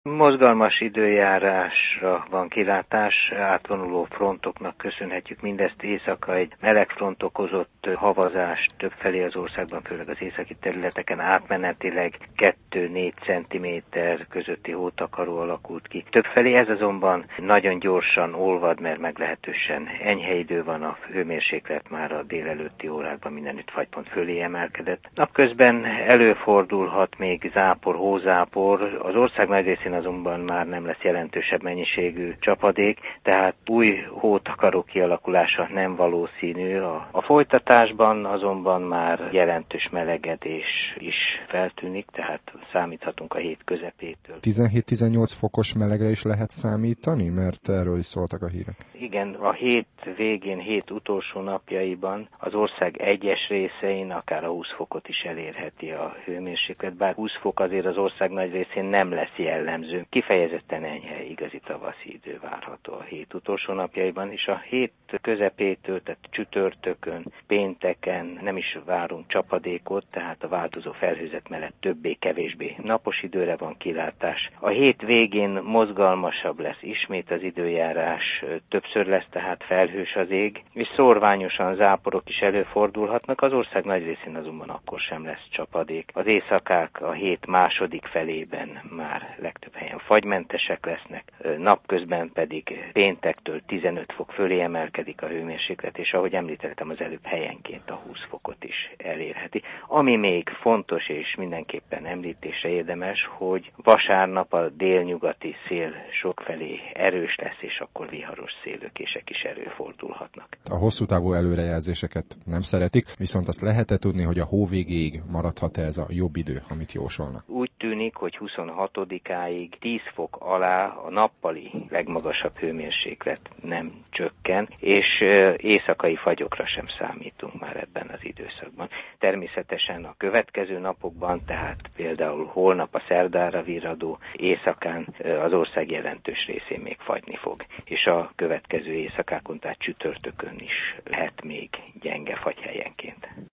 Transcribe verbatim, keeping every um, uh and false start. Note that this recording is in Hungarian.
Mozgalmas időjárásra van kilátás, átvonuló frontoknak köszönhetjük mindezt. Éjszaka egy meleg front okozott havazás többfelé az országban, főleg az északi területeken átmenetileg kettő-négy centiméter közötti hótakaró alakult ki. Többfelé ez azonban nagyon gyorsan olvad, mert meglehetősen enyhe idő van, a hőmérséklet már a délelőtti órákban mindenütt fagypont fölé emelkedett. Napközben előfordulhat még zápor, hózápor, az ország nagy részén azonban már nem lesz jelentősebb mennyiségű csapadék, tehát új hótakaró kialakulása nem valószínű. A, a folytatásban azonban már jelentős melegedés is feltűnik, tehát számíthatunk a hét közepétől. tizenhét-tizennyolc fokos melegre is lehet számítani, mert erről is szóltak a hírek. Igen, a hét végén, hét utolsó napjaiban az ország egyes részein akár a húsz fokot is elérheti a hőmérséklet, bár húsz fok azért az ország nagy részén nem lesz jellemző. Kifejezetten enyhe, igazi tavaszi idő várható a hét utolsó napjaiban, és a hét közepétől, tehát csütörtökön, pénteken nem is várunk csapadékot, tehát a változó felhőzet mellett többé-kevésbé napos időre van kilátás. A hét végén mozgalmasabb lesz ismét az időjárás, többször lesz tehát felhős az ég, és szórványosan záporok is előfordulhatnak, az ország nagy részén azonban akkor sem lesz csapadék. Az éjszakák a hét második felében már legtöbb helyen fagymentesek lesznek, napközben pedig péntektől tizenöt fok fölé emelkedik a hőmérséklet, és ahogy említettem az előbb, helyenként a húsz fokot is elérheti. Ami még fontos és mindenképpen említésre érdemes, hogy vasárnap a délnyugati szél sokfelé erős lesz, és akkor viharos szélőkések is előfordulhatnak. A hosszú távú előrejelzéseket nem szeretik, viszont azt lehet-e tudni, hogy a hó végéig maradhat-e ez a jobb idő, amit jósolnak? Úgy tűnik, hogy huszonhatodikáig tíz fok alá a nappali legmagasabb hőmérséklet nem csökken, és éjszakai fagyokra sem számítunk már ebben az időszakban. Természetesen a következő napokban, tehát például holnap a szerdára virradó éjszakán az ország jelentős részén még fagyni fog, és a következő éjszakákon, tehát csütörtökön is lehet még gyenge fagy helyenként.